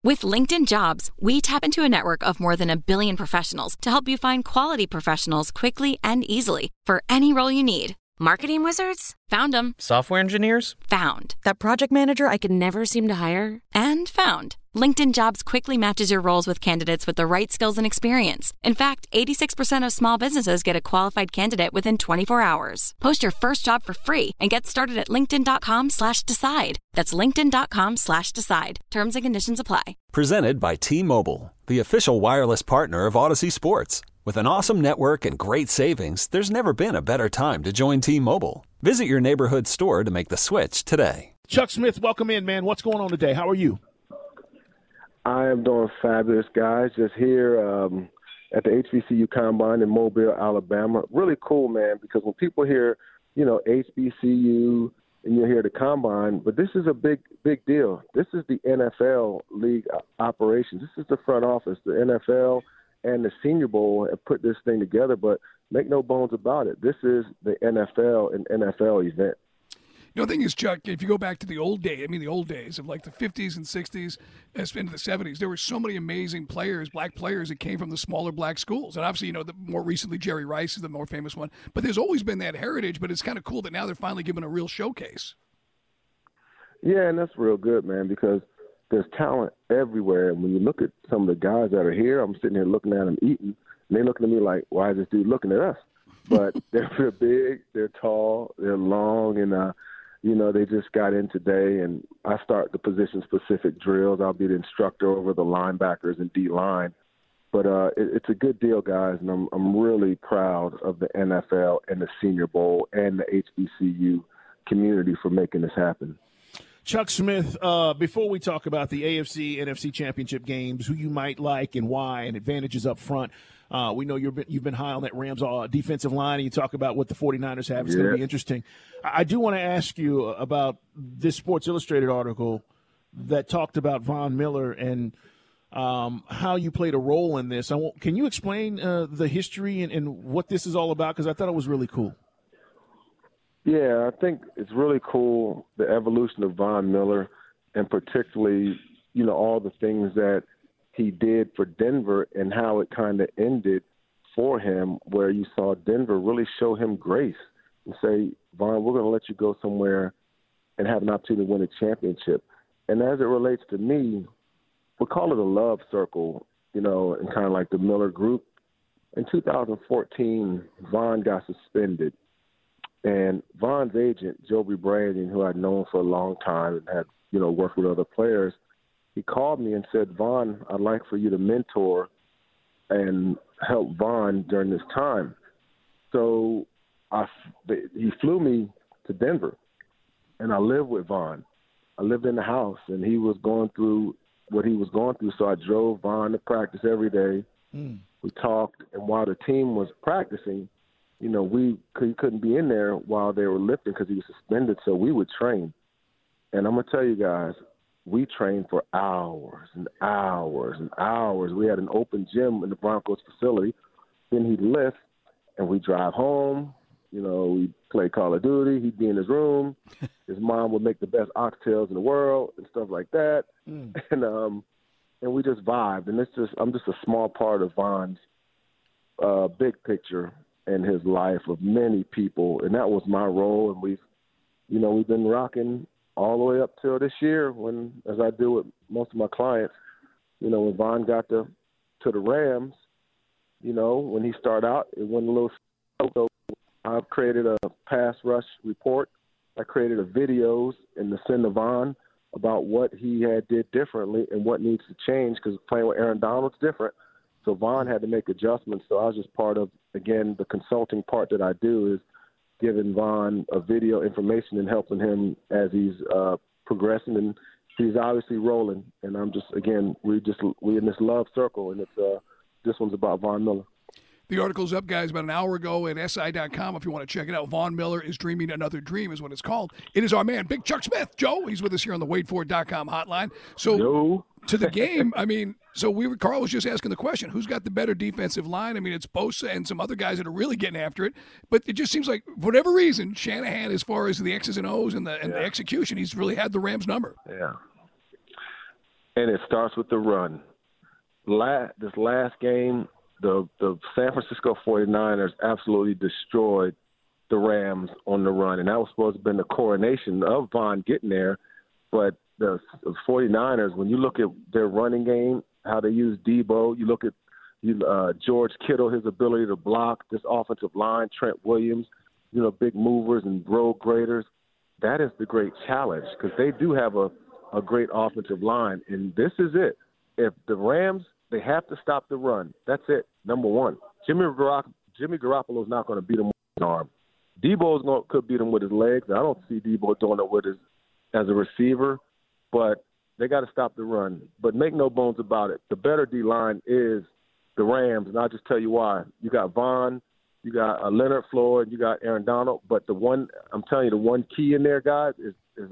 With LinkedIn Jobs, we tap into a network of more than 1 billion professionals to help you find quality professionals quickly and easily for any role you need. Marketing wizards? Found them. Software engineers? Found. That project manager I could never seem to hire? And found. LinkedIn Jobs quickly matches your roles with candidates with the right skills and experience. In fact, 86% of small businesses get a qualified candidate within 24 hours. Post your first job for free and get started at linkedin.com/decide. That's linkedin.com/decide. Terms and conditions apply. Presented by T-Mobile, the official wireless partner of Odyssey Sports. With an awesome network and great savings, there's never been a better time to join T-Mobile. Visit your neighborhood store to make the switch today. Chuck Smith, welcome in, man. What's going on today? How are you? I am doing fabulous, guys. Just here at the HBCU Combine in Mobile, Alabama. Really cool, man, because when people hear, HBCU and you hear the Combine, but this is a big deal. This is the NFL league operations. This is the front office. The NFL and the Senior Bowl have put this thing together, but make no bones about it. This is the NFL and NFL event. The thing is, Chuck, if you go back to the old days of like the 50s and 60s, into the 70s, there were so many amazing players, black players, that came from the smaller black schools. And obviously, more recently, Jerry Rice is the more famous one. But there's always been that heritage, but it's kind of cool that now they're finally giving a real showcase. Yeah, and that's real good, man, because there's talent everywhere. And when you look at some of the guys that are here, I'm sitting here looking at them eating, and they're looking at me like, why is this dude looking at us? But they're big, they're tall, they're long, and they just got in today, and I start the position-specific drills. I'll be the instructor over the linebackers and D-line. But it's a good deal, guys, and I'm really proud of the NFL and the Senior Bowl and the HBCU community for making this happen. Chuck Smith, before we talk about the AFC, NFC championship games, who you might like and why, and advantages up front, we know you've been high on that Rams defensive line, and you talk about what the 49ers have. It's going to be interesting. I do want to ask you about this Sports Illustrated article that talked about Von Miller and how you played a role in this. Can you explain the history and what this is all about? Because I thought it was really cool. Yeah, I think it's really cool, the evolution of Von Miller, and particularly, all the things that he did for Denver and how it kind of ended for him, where you saw Denver really show him grace and say, Von, we're going to let you go somewhere and have an opportunity to win a championship. And as it relates to me, we call it a love circle, and kind of like the Miller group. In 2014, Von got suspended. And Von's agent, Joby Brandon, who I'd known for a long time and had, worked with other players, he called me and said, Von, I'd like for you to mentor and help Von during this time. So he flew me to Denver, and I lived with Von. I lived in the house, and he was going through what he was going through, so I drove Von to practice every day. We talked, and while the team was practicing, he couldn't be in there while they were lifting because he was suspended, so we would train. And I'm going to tell you guys, we trained for hours and hours and hours. We had an open gym in the Broncos facility. Then he'd lift, and we'd drive home. We'd play Call of Duty. He'd be in his room. His mom would make the best oxtails in the world and stuff like that. And we just vibed. And I'm just a small part of Von's big picture in his life of many people, and that was my role. And we've been rocking all the way up till this year, when, as I do with most of my clients, when Von got to the Rams, when he started out, it went a little slow. So I created a pass rush report. I created videos and to send to Von about what he had did differently and what needs to change, because playing with Aaron Donald's different. So Von had to make adjustments. So I was just part of, again, the consulting part that I do is giving Von a video information and helping him as he's progressing. And he's obviously rolling. And I'm just, again, we're in this love circle, and it's this one's about Von Miller. The article's up, guys, about an hour ago at SI.com if you want to check it out. Von Miller is Dreaming Another Dream is what it's called. It is our man, Big Chuck Smith. Joe, he's with us here on the WadeFord.com hotline. So to the game, Carl was just asking the question, who's got the better defensive line? It's Bosa and some other guys that are really getting after it. But it just seems like, for whatever reason, Shanahan, as far as the X's and O's and the execution, he's really had the Rams number. Yeah. and it starts with the run. This last game, the San Francisco 49ers absolutely destroyed the Rams on the run, and that was supposed to have been the coronation of Von getting there. But the 49ers, when you look at their running game, how they use Debo, you look at George Kittle, his ability to block, this offensive line, Trent Williams, big movers and road graders. That is the great challenge because they do have a great offensive line, and this is it. If the Rams, they have to stop the run. That's it, number one. Jimmy Garoppolo is not going to beat him with his arm. Debo could beat him with his legs. I don't see Debo doing it as a receiver, but they got to stop the run. But make no bones about it, the better D-line is the Rams, and I'll just tell you why. You got Von, you got Leonard Floyd, you got Aaron Donald, but the one key in there, guys, is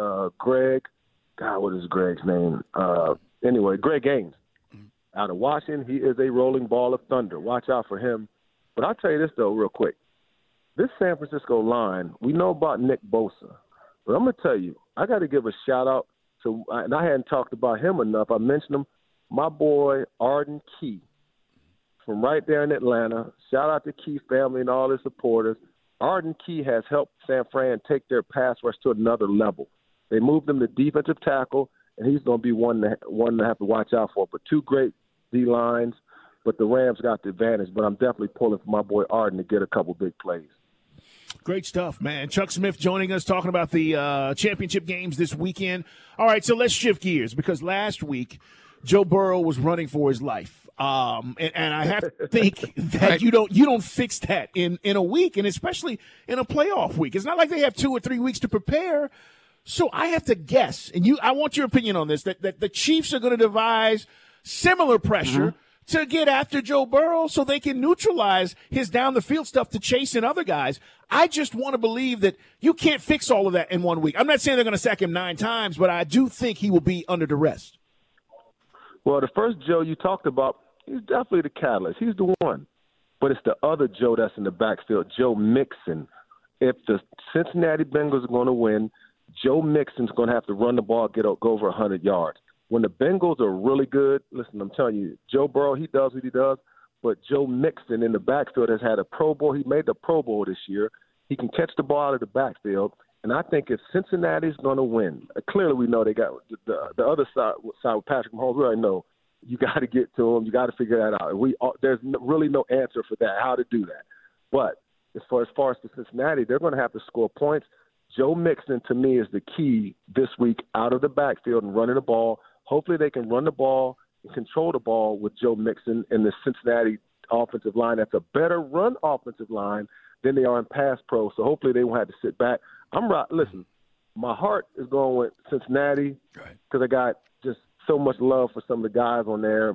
Greg. God, what is Greg's name? Anyway, Greg Gaines out of Washington. He is a rolling ball of thunder. Watch out for him. But I'll tell you this, though, real quick. This San Francisco line, we know about Nick Bosa, but I'm going to tell you, I got to give a shout-out to, and I hadn't talked about him enough. I mentioned him, my boy Arden Key from right there in Atlanta. Shout out to Key family and all his supporters. Arden Key has helped San Fran take their pass rush to another level. They moved him to defensive tackle, and he's going to be one to have to watch out for. But two great D-lines, but the Rams got the advantage. But I'm definitely pulling for my boy Arden to get a couple big plays. Great stuff, man. Chuck Smith joining us, talking about the championship games this weekend. All right, so let's shift gears because last week Joe Burrow was running for his life, and I have to think that you don't fix that in a week, and especially in a playoff week. It's not like they have 2 or 3 weeks to prepare. So I have to guess, and I want your opinion on this, that the Chiefs are going to devise similar pressure to get after Joe Burrow so they can neutralize his down-the-field stuff to chase in other guys. I just want to believe that you can't fix all of that in 1 week. I'm not saying they're going to sack him 9 times, but I do think he will be under duress. Well, the first Joe you talked about, he's definitely the catalyst. He's the one. But it's the other Joe that's in the backfield, Joe Mixon. If the Cincinnati Bengals are going to win, Joe Mixon's going to have to run the ball, go over 100 yards. When the Bengals are really good, listen, I'm telling you, Joe Burrow, he does what he does, but Joe Mixon in the backfield has had a Pro Bowl. He made the Pro Bowl this year. He can catch the ball out of the backfield, and I think if Cincinnati's going to win, clearly we know they got the other side with Patrick Mahomes. We already know you got to get to him. You got to figure that out. There's really no answer for that, how to do that. But as far as the Cincinnati, they're going to have to score points. Joe Mixon, to me, is the key this week out of the backfield and running the ball. Hopefully they can run the ball and control the ball with Joe Mixon and the Cincinnati offensive line. That's a better run offensive line than they are in pass pro. So hopefully they won't have to sit back. Listen, my heart is going with Cincinnati because I got just so much love for some of the guys on there.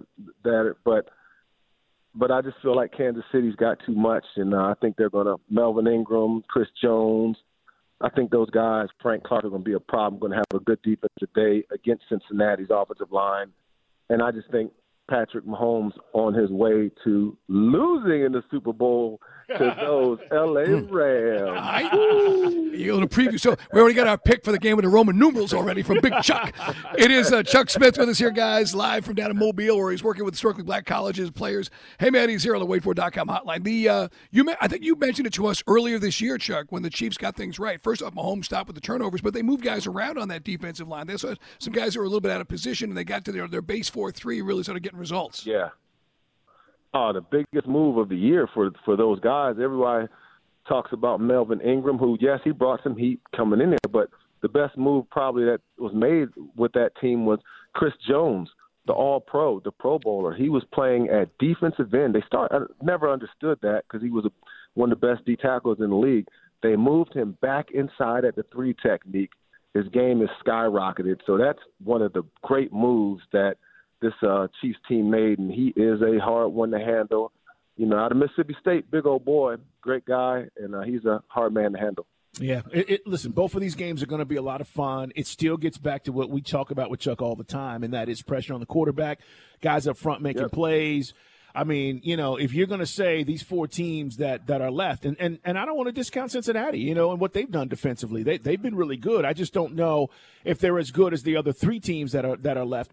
But I just feel like Kansas City's got too much, and I think they're going to – Melvin Ingram, Chris Jones – I think those guys, Frank Clark, are going to be a problem, going to have a good defensive day against Cincinnati's offensive line. And I just think Patrick Mahomes on his way to losing in the Super Bowl to those L.A. Rams. You're going to preview. So we already got our pick for the game with the Roman numerals already from Big Chuck. It is Chuck Smith with us here, guys, live from down in Mobile, where he's working with historically black colleges, players. Hey, man, he's here on the waitfor.com hotline. I think you mentioned it to us earlier this year, Chuck, when the Chiefs got things right. First off, Mahomes stopped with the turnovers, but they moved guys around on that defensive line. There's some guys that were a little bit out of position, and they got to their base 4-3, really started getting results. Yeah. The biggest move of the year for those guys. Everybody talks about Melvin Ingram, who, yes, he brought some heat coming in there, but the best move probably that was made with that team was Chris Jones, the All-Pro, the Pro Bowler. He was playing at defensive end. I never understood that because he was one of the best D tackles in the league. They moved him back inside at the 3 technique. His game is skyrocketed. So that's one of the great moves that this Chiefs team made, and he is a hard one to handle. Out of Mississippi State, big old boy, great guy, and he's a hard man to handle. Yeah. Listen, both of these games are going to be a lot of fun. It still gets back to what we talk about with Chuck all the time, and that is pressure on the quarterback, guys up front making plays. I mean, if you're going to say these 4 teams that are left, and I don't want to discount Cincinnati, and what they've done defensively. They've been really good. I just don't know if they're as good as the other 3 teams that are left. But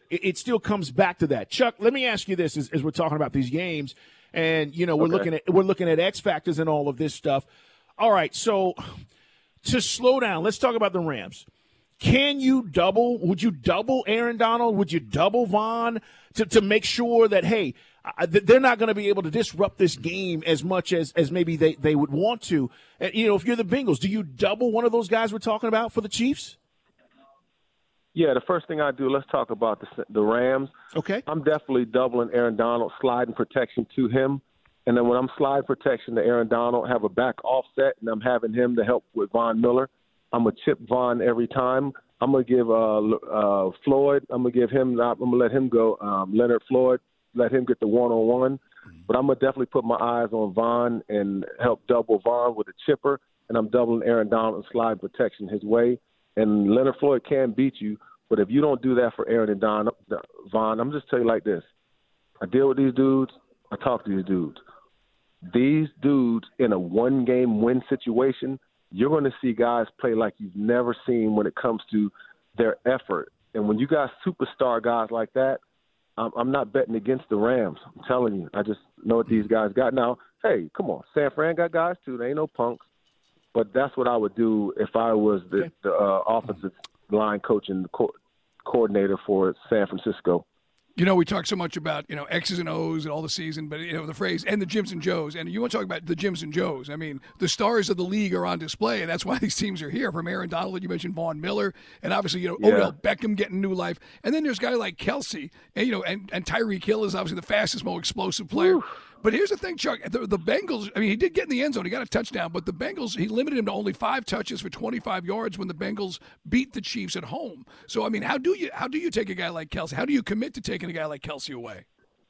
it still comes back to that. Chuck, let me ask you this as we're talking about these games, and we're looking at X factors and all of this stuff. All right, so to slow down, let's talk about the Rams. Would you double Aaron Donald? Would you double Von to make sure that, hey, they're not going to be able to disrupt this game as much as maybe they would want to? If you're the Bengals, do you double one of those guys we're talking about for the Chiefs? Yeah, the first thing I do, let's talk about the Rams. Okay. I'm definitely doubling Aaron Donald, sliding protection to him. And then when I'm slide protection to Aaron Donald, have a back offset, and I'm having him to help with Von Miller. I'm going to chip Von every time. I'm going to give Floyd, I'm going to let him go, Leonard Floyd, let him get the one-on-one. But I'm going to definitely put my eyes on Von and help double Von with a chipper, and I'm doubling Aaron Donald and slide protection his way. And Leonard Floyd can beat you, but if you don't do that for Aaron and Von, I'm just tell you like this. I deal with these dudes. I talk to these dudes. These dudes in a one-game win situation, you're going to see guys play like you've never seen when it comes to their effort. And when you got superstar guys like that, I'm not betting against the Rams. I'm telling you. I just know what these guys got. Now, hey, come on. San Fran got guys too. They ain't no punks. But that's what I would do if I was the offensive line coach and coordinator for San Francisco. We talk so much about, X's and O's and all the season, but, the phrase, and the Jims and Joes. And you want to talk about the Jims and Joes. I mean, the stars of the league are on display, and that's why these teams are here. From Aaron Donald, you mentioned Von Miller, and obviously, Odell Beckham getting new life. And then there's a guy like Kelsey, and Tyreek Hill is obviously the fastest, most explosive player. Woo. But here's the thing, Chuck. The Bengals, he did get in the end zone. He got a touchdown. But the Bengals, he limited him to only 5 touches for 25 yards when the Bengals beat the Chiefs at home. So, how do you take a guy like Kelsey? How do you commit to taking a guy like Kelsey away?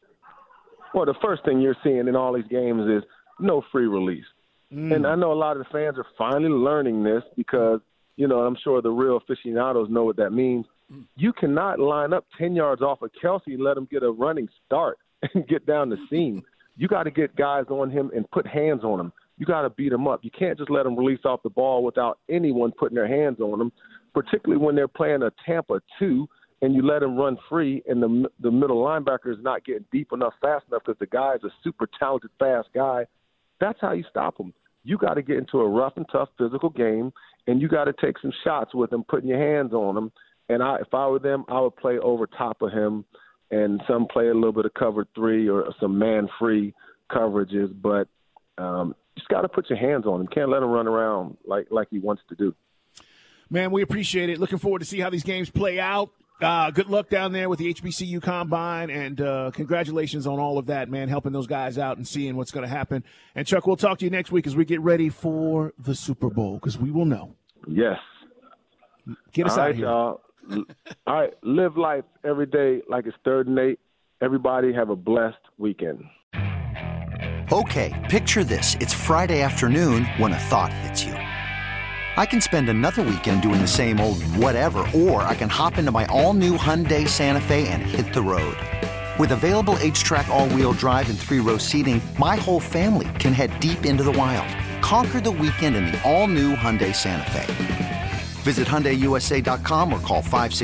Well, the first thing you're seeing in all these games is no free release. And I know a lot of the fans are finally learning this because, I'm sure the real aficionados know what that means. You cannot line up 10 yards off of Kelsey and let him get a running start and get down the seam. You got to get guys on him and put hands on him. You got to beat him up. You can't just let him release off the ball without anyone putting their hands on him, particularly when they're playing a Tampa 2 and you let him run free and the middle linebacker is not getting deep enough, fast enough because the guy is a super talented, fast guy. That's how you stop him. You got to get into a rough and tough physical game, and you got to take some shots with him, putting your hands on him. And if I were them, I would play over top of him. And some play a little bit of cover 3 or some man-free coverages, but just got to put your hands on him. Can't let him run around like he wants to do. Man, we appreciate it. Looking forward to see how these games play out. Good luck down there with the HBCU Combine, and congratulations on all of that, man, helping those guys out and seeing what's going to happen. And, Chuck, we'll talk to you next week as we get ready for the Super Bowl because we will know. Yes. Get us out of here. Y'all. All right, live life every day like it's 3rd and 8. Everybody have a blessed weekend. Okay, picture this. It's Friday afternoon when a thought hits you. I can spend another weekend doing the same old whatever, or I can hop into my all-new Hyundai Santa Fe and hit the road. With available H-Track all-wheel drive and 3-row seating, my whole family can head deep into the wild. Conquer the weekend in the all-new Hyundai Santa Fe. Visit HyundaiUSA.com or call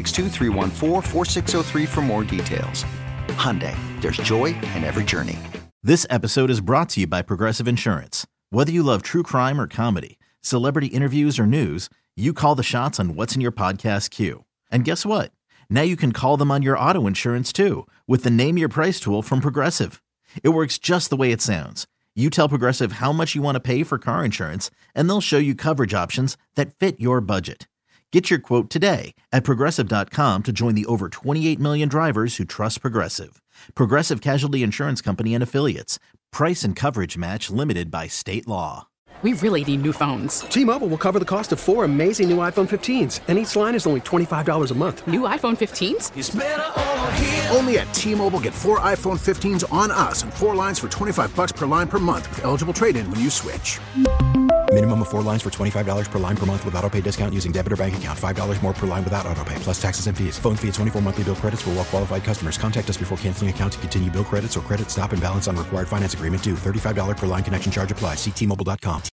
562-314-4603 for more details. Hyundai, there's joy in every journey. This episode is brought to you by Progressive Insurance. Whether you love true crime or comedy, celebrity interviews or news, you call the shots on what's in your podcast queue. And guess what? Now you can call them on your auto insurance too with the Name Your Price tool from Progressive. It works just the way it sounds. You tell Progressive how much you want to pay for car insurance, and they'll show you coverage options that fit your budget. Get your quote today at Progressive.com to join the over 28 million drivers who trust Progressive. Progressive Casualty Insurance Company and Affiliates. Price and coverage match limited by state law. We really need new phones. T-Mobile will cover the cost of 4 amazing new iPhone 15s, and each line is only $25 a month. New iPhone 15s? It's better over here. Only at T-Mobile, get 4 iPhone 15s on us and 4 lines for $25 per line per month with eligible trade-in when you switch. Minimum of 4 lines for $25 per line per month with autopay discount using debit or bank account. $5 more per line without autopay, plus taxes and fees. Phone fee at 24 monthly bill credits for well-qualified customers. Contact us before canceling account to continue bill credits or credit stop and balance on required finance agreement due. $35 per line connection charge applies. See T-Mobile.com.